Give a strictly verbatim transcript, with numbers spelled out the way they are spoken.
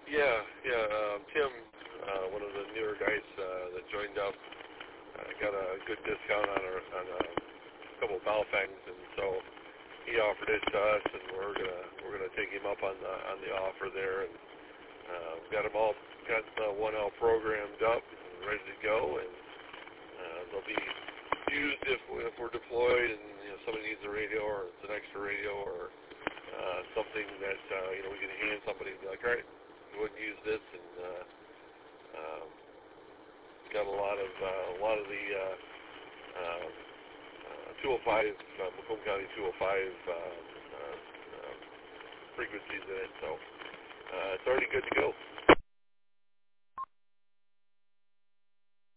Yeah, yeah. Um, Tim, uh, one of the newer guys uh, that joined up, uh, got a good discount on, our, on a couple of Balfangs, and so he offered it to us, and we're gonna we're gonna take him up on the on the offer there, and uh, got them all got the one L programmed up and ready to go, and uh, they'll be used if if we're deployed, and you know somebody needs a radio or it's an extra radio or uh, something that uh, you know we can hand somebody and be like, all right, go ahead and use this, and uh, um, got a lot of uh, a lot of the uh, uh, uh, two oh five uh, Macomb County two oh five uh, uh, uh, frequencies in it, so uh, it's already good to go.